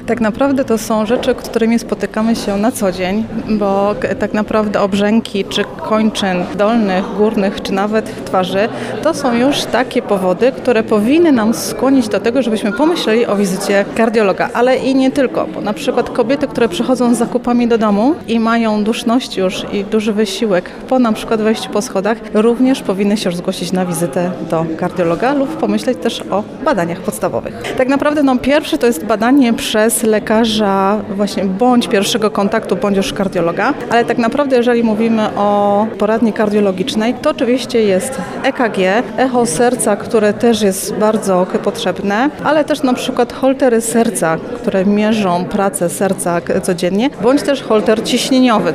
Tak naprawdę to są rzeczy, z którymi spotykamy się na co dzień, bo tak naprawdę obrzęki czy kończyn dolnych, górnych czy nawet twarzy to są już takie powody, które powinny nam skłonić do tego, żebyśmy pomyśleli o wizycie kardiologa, ale i nie tylko, bo na przykład kobiety, które przychodzą z zakupami do domu i mają duszność już i duży wysiłek po na przykład wejściu po schodach, również powinny się już zgłosić na wizytę do kardiologa lub pomyśleć też o badaniach podstawowych. Tak naprawdę pierwsze to jest badanie przez lekarza właśnie bądź pierwszego kontaktu, bądź już kardiologa, ale tak naprawdę jeżeli mówimy o poradni kardiologicznej, to oczywiście jest EKG, echo serca, które też jest bardzo potrzebne, ale też na przykład holtery serca, które mierzą pracę serca codziennie, bądź też holter ciśnieniowy,